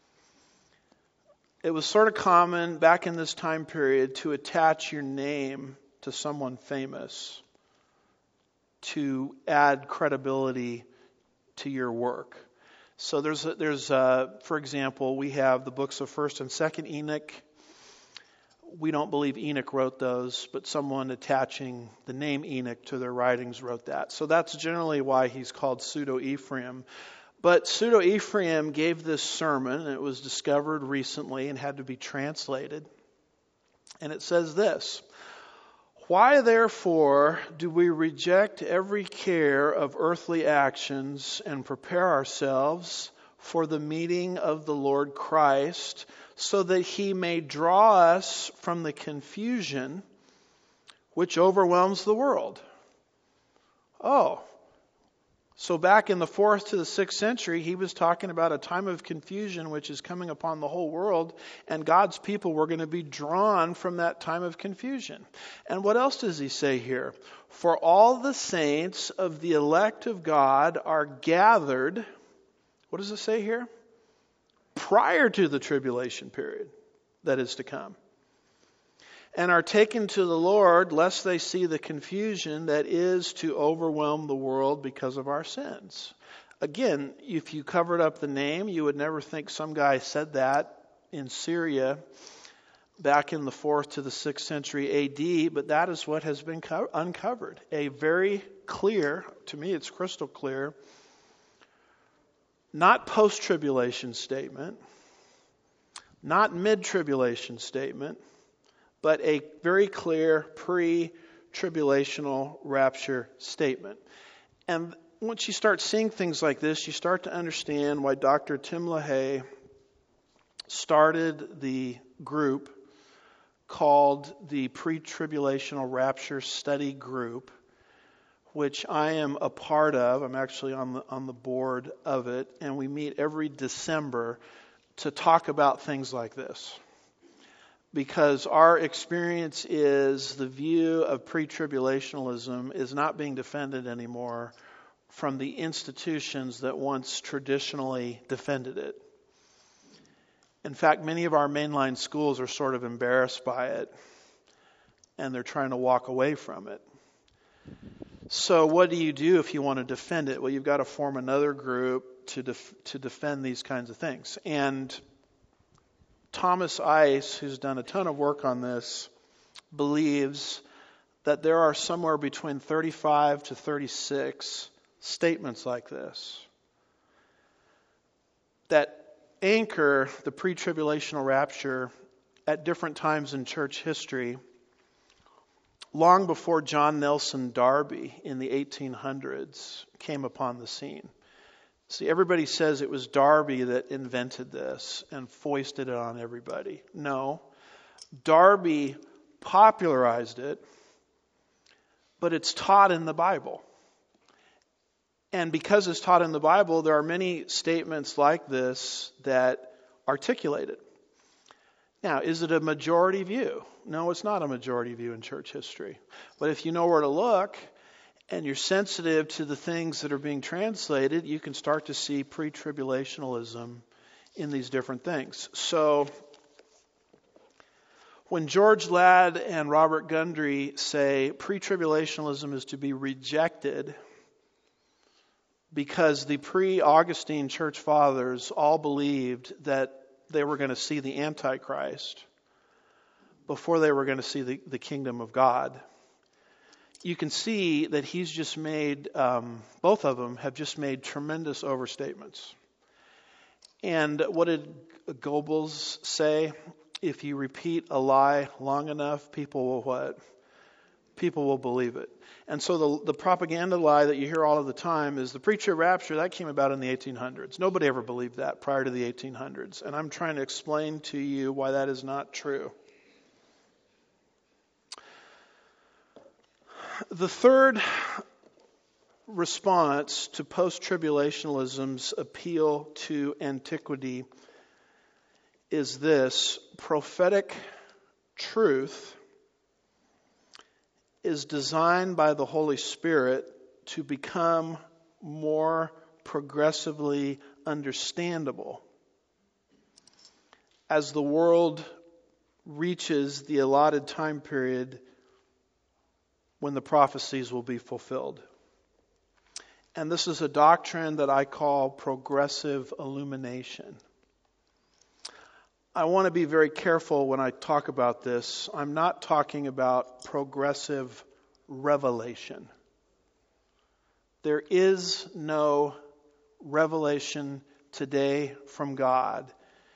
It was sort of common back in this time period to attach your name to someone famous to add credibility to your work. So there's for example, we have the books of 1st and 2nd Enoch. We don't believe Enoch wrote those, but someone attaching the name Enoch to their writings wrote that. So that's generally why he's called Pseudo-Ephraim. But Pseudo-Ephraim gave this sermon, and it was discovered recently and had to be translated. And it says this: "Why therefore do we reject every care of earthly actions and prepare ourselves for the meeting of the Lord Christ, so that he may draw us from the confusion which overwhelms the world?" Oh, so back in the 4th to the 6th century, he was talking about a time of confusion which is coming upon the whole world, and God's people were going to be drawn from that time of confusion. And what else does he say here? "For all the saints of the elect of God are gathered," what does it say here? "Prior to the tribulation period that is to come, and are taken to the Lord, lest they see the confusion that is to overwhelm the world because of our sins." Again, if you covered up the name, you would never think some guy said that in Syria back in the 4th to the 6th century AD, but that is what has been uncovered. A very clear, to me it's crystal clear, not post-tribulation statement, not mid-tribulation statement, but a very clear pre-tribulational rapture statement. And once you start seeing things like this, you start to understand why Dr. Tim LaHaye started the group called the Pre-Tribulational Rapture Study Group, which I am a part of. I'm actually on the board of it, and we meet every December to talk about things like this. Because our experience is the view of pre-tribulationalism is not being defended anymore from the institutions that once traditionally defended it. In fact, many of our mainline schools are sort of embarrassed by it, and they're trying to walk away from it. So what do you do if you want to defend it? Well, you've got to form another group to defend these kinds of things. And Thomas Ice, who's done a ton of work on this, believes that there are somewhere between 35 to 36 statements like this that anchor the pre-tribulational rapture at different times in church history, long before John Nelson Darby in the 1800s came upon the scene. See, everybody says it was Darby that invented this and foisted it on everybody. No, Darby popularized it, but it's taught in the Bible. And because it's taught in the Bible, there are many statements like this that articulate it. Now, is it a majority view? No, it's not a majority view in church history. But if you know where to look and you're sensitive to the things that are being translated, you can start to see pre-tribulationalism in these different things. So when George Ladd and Robert Gundry say pre-tribulationalism is to be rejected because the pre-Augustine church fathers all believed that they were going to see the Antichrist before they were going to see the kingdom of God, you can see that he's just made, both of them have just made tremendous overstatements. And what did Goebbels say? If you repeat a lie long enough, people will what? People will believe it. And so the propaganda lie that you hear all of the time is the pre-trib rapture, that came about in the 1800s. Nobody ever believed that prior to the 1800s. And I'm trying to explain to you why that is not true. The third response to post-tribulationalism's appeal to antiquity is this: prophetic truth is designed by the Holy Spirit to become more progressively understandable as the world reaches the allotted time period when the prophecies will be fulfilled. And this is a doctrine that I call progressive illumination. I want to be very careful when I talk about this. I'm not talking about progressive revelation. There is no revelation today from God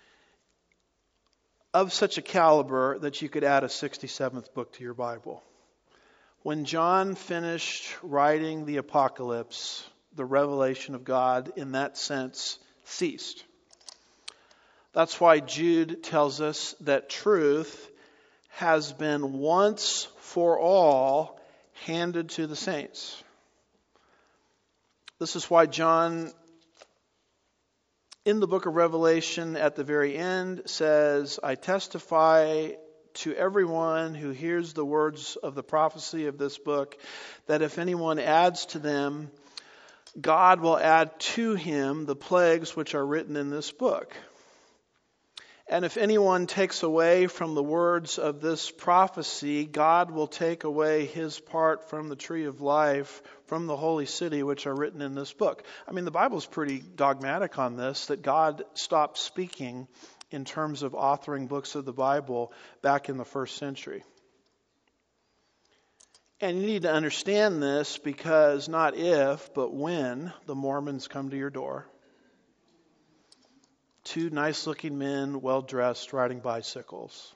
of such a caliber that you could add a 67th book to your Bible. When John finished writing the Apocalypse, the revelation of God in that sense ceased. That's why Jude tells us that truth has been once for all handed to the saints. This is why John, in the book of Revelation at the very end, says, I testify to everyone who hears the words of the prophecy of this book, that if anyone adds to them, God will add to him the plagues which are written in this book. And if anyone takes away from the words of this prophecy, God will take away his part from the tree of life, from the holy city, which are written in this book. I mean, the Bible's pretty dogmatic on this, that God stopped speaking in terms of authoring books of the Bible back in the first century. And you need to understand this because not if, but when the Mormons come to your door, two nice-looking men, well-dressed, riding bicycles.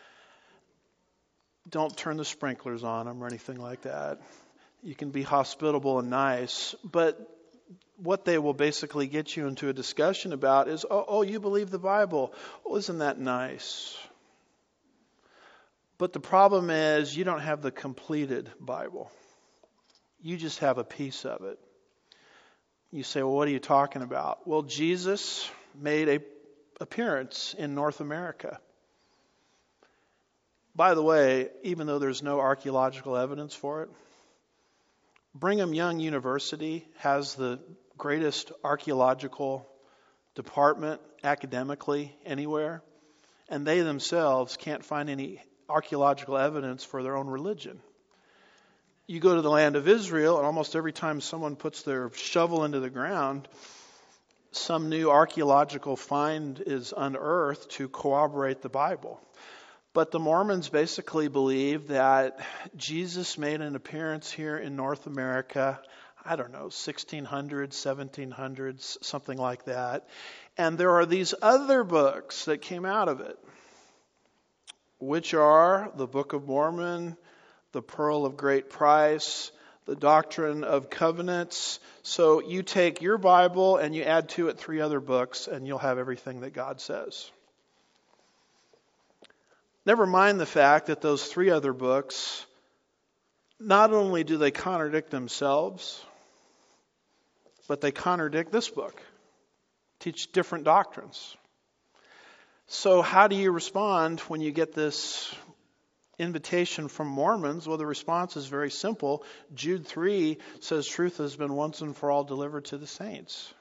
Don't turn the sprinklers on them or anything like that. You can be hospitable and nice, but what they will basically get you into a discussion about is, oh, you believe the Bible. Oh, isn't that nice? But the problem is you don't have the completed Bible. You just have a piece of it. You say, well, what are you talking about? Well, Jesus made an appearance in North America. By the way, even though there's no archaeological evidence for it, Brigham Young University has the greatest archaeological department academically anywhere, and they themselves can't find any archaeological evidence for their own religion. You go to the land of Israel, and almost every time someone puts their shovel into the ground, some new archaeological find is unearthed to corroborate the Bible. But the Mormons basically believe that Jesus made an appearance here in North America, 1600s, 1700s, something like that. And there are these other books that came out of it, which are the Book of Mormon, the Pearl of Great Price, the Doctrine of Covenants. So you take your Bible and you add to it 3 other books, and you'll have everything that God says. Never mind the fact that those 3 other books, not only do they contradict themselves, but they contradict this book, teach different doctrines. So how do you respond when you get this invitation from Mormons? Well, the response is very simple. Jude 3 says truth has been once and for all delivered to the saints.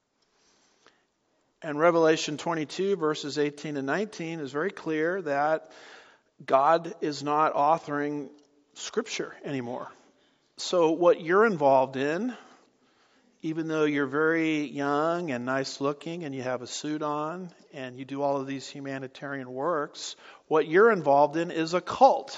And Revelation 22 verses 18 and 19 is very clear that God is not authoring Scripture anymore. So what you're involved in, even though you're very young and nice looking and you have a suit on and you do all of these humanitarian works, what you're involved in is a cult.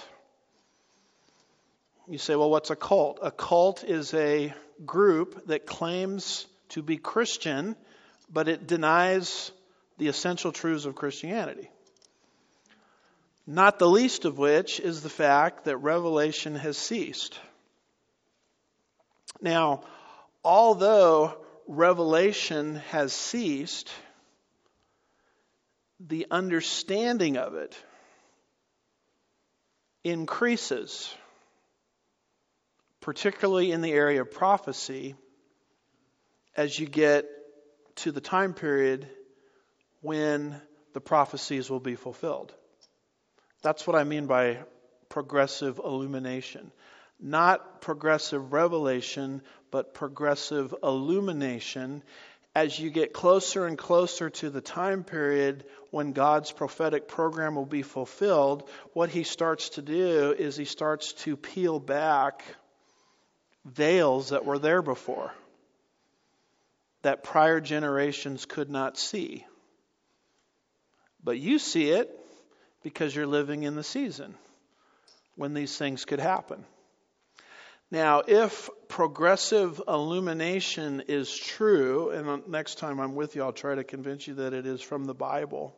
You say, well, what's a cult? A cult is a group that claims to be Christian, but it denies the essential truths of Christianity. Not the least of which is the fact that revelation has ceased. Now, although revelation has ceased, the understanding of it increases, particularly in the area of prophecy, as you get to the time period when the prophecies will be fulfilled. That's what I mean by progressive illumination. Not progressive revelation, but progressive illumination. As you get closer and closer to the time period when God's prophetic program will be fulfilled, what he starts to do is he starts to peel back veils that were there before, that prior generations could not see. But you see it because you're living in the season when these things could happen. Now, if progressive illumination is true, and next time I'm with you, I'll try to convince you that it is from the Bible.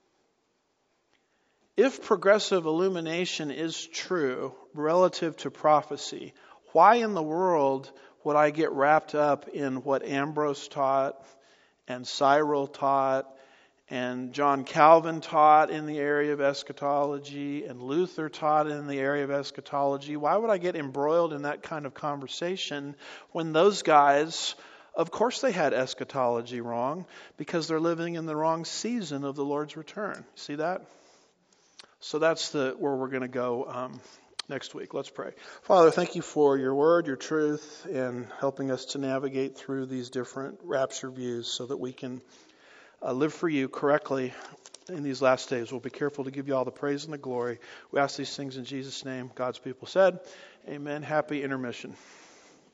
If progressive illumination is true relative to prophecy, why in the world would I get wrapped up in what Ambrose taught and Cyril taught and John Calvin taught in the area of eschatology and Luther taught in the area of eschatology? Why would I get embroiled in that kind of conversation when those guys, of course they had eschatology wrong because they're living in the wrong season of the Lord's return. See that? So that's where we're going to go next week. Let's pray. Father, thank you for your word, your truth, and helping us to navigate through these different rapture views so that we can live for you correctly in these last days. We'll be careful to give you all the praise and the glory. We ask these things in Jesus' name. God's people said, amen. Happy intermission.